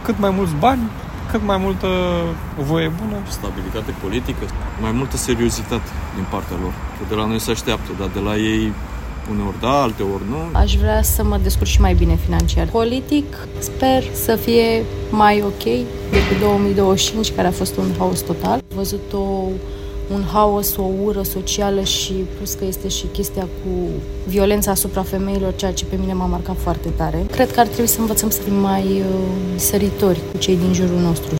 cât mai mulți bani, cât mai multă voie bună. Stabilitate politică, mai multă seriozitate din partea lor. Că de la noi se așteaptă, dar de la ei uneori da, alteori nu. Aș vrea să mă descurc și mai bine financiar. Politic, sper să fie mai ok decât 2025, care a fost un haos total. Am văzut un haos, o ură socială și plus că este și chestia cu violența asupra femeilor, ceea ce pe mine m-a marcat foarte tare. Cred că ar trebui să învățăm să fim mai săritori cu cei din jurul nostru.